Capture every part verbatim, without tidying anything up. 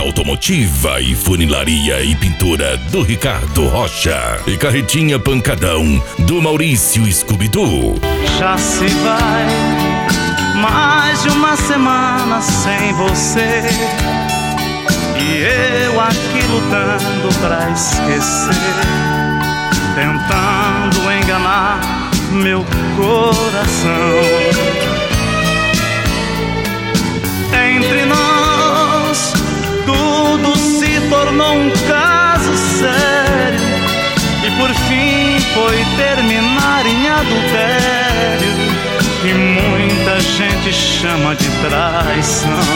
automotiva e funilaria e pintura do Ricardo Rocha. E carretinha pancadão do Maurício Scooby-Doo. Já se vai mais de uma semana sem você, e eu aqui lutando pra esquecer, tentando enganar meu coração. Entre nós tudo se tornou um caso sério, e por fim foi terminar em adultério, que muita gente chama de traição.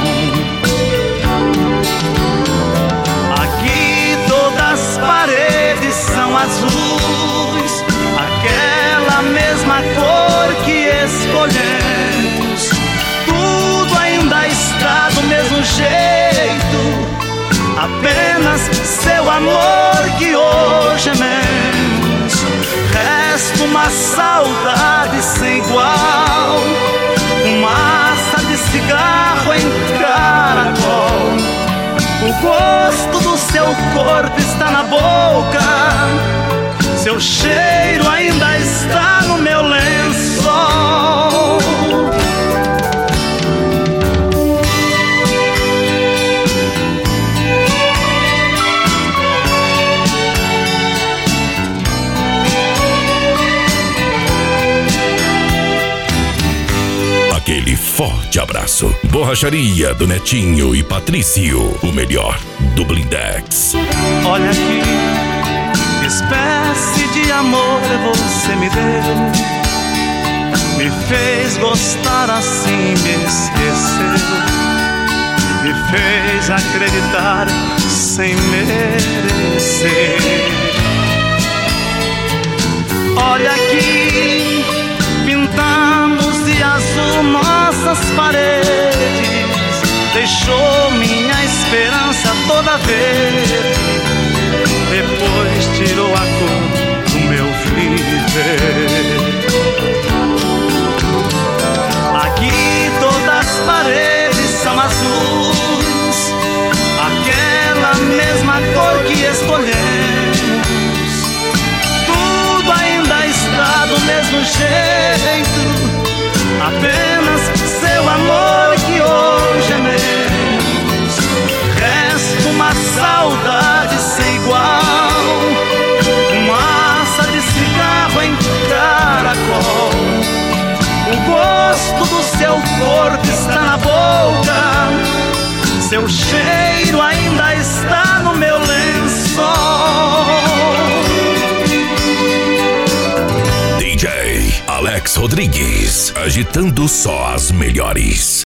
Aqui todas as paredes são azuis, aquela mesma cor que escolhemos. Tudo ainda está do mesmo jeito, apenas seu amor que hoje é menos. Resta uma saudade sem igual, fumaça de cigarro em caracol. O gosto do seu corpo está na boca, seu cheiro ainda está no meu lençol. Aquele forte abraço. Borracharia do Netinho e Patrício, o melhor do Blindex. Olha aqui, que espécie de amor você me deu, me fez gostar assim, me esqueceu, me fez acreditar sem merecer. Olha aqui, pintamos de azul nossas paredes, deixou minha esperança toda verde, depois tirou a cor do meu viver. Aqui todas as paredes são azuis, aquela mesma cor que escolhemos. Tudo ainda está do mesmo jeito, apenas seu amor que hoje é menos. Resta uma saudade sem igual, fumaça de cigarro em caracol. O gosto do seu corpo está na boca, seu cheiro ainda está no meu lençol. D J Alex Rodrigues, agitando só as melhores.